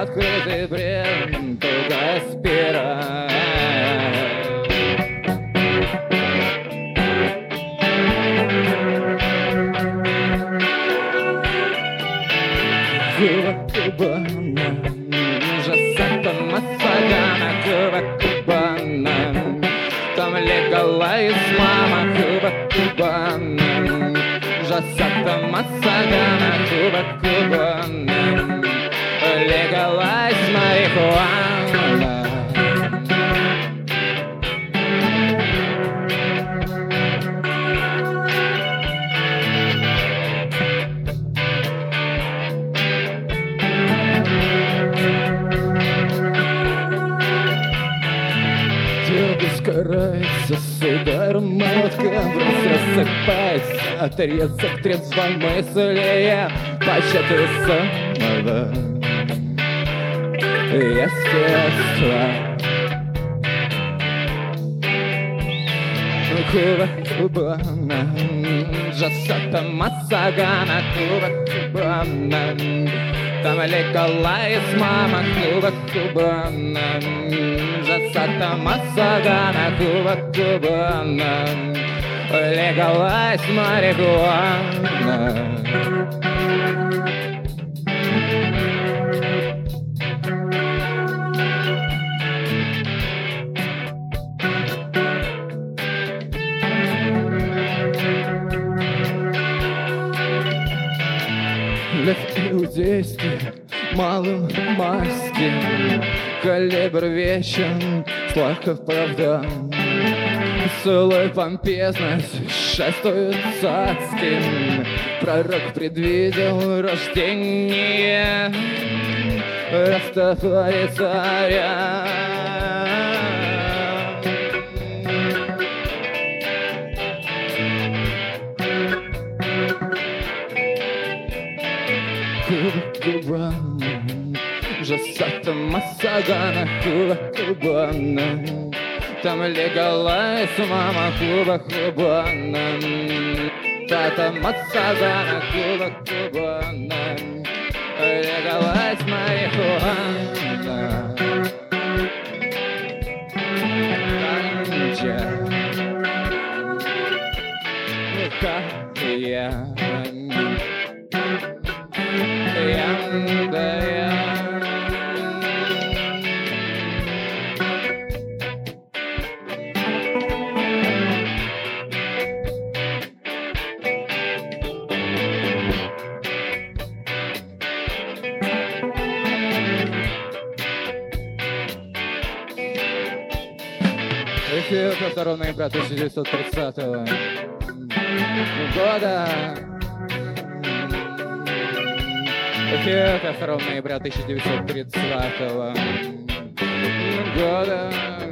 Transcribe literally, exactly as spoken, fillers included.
открытый бред, тугая спираль. Куба-кубана, ужасата Масагана, Куба-кубана, там легала из мама, Куба-кубана, ужасата Масагана, Куба-кубана, легала из марихуана. Сгорается с ударом молотка, брось рассыпается, отрезок трезвомыслия, почти самого естества. Куба-кубана, жасата Масагана, Куба-кубана, там легала из мама, Куба-кубана, жасата Масагана, Куба-кубана, легала из марихуана. Легкие действия, малым масти, калибр вечен, сладко правда. Целая помпезность шествует царским. Пророк предвидел рождение Растафари царя. Куба-кубана, жасата Масагана, Куба-кубана, там легала из мама, Куба-кубана, тата Масагана, Куба-кубана, легала из марихуана. Танча, как я. Эфир второго ноября тысяча девятьсот тридцатого года. Эфир второго ноября тысяча девятьсот тридцатого года.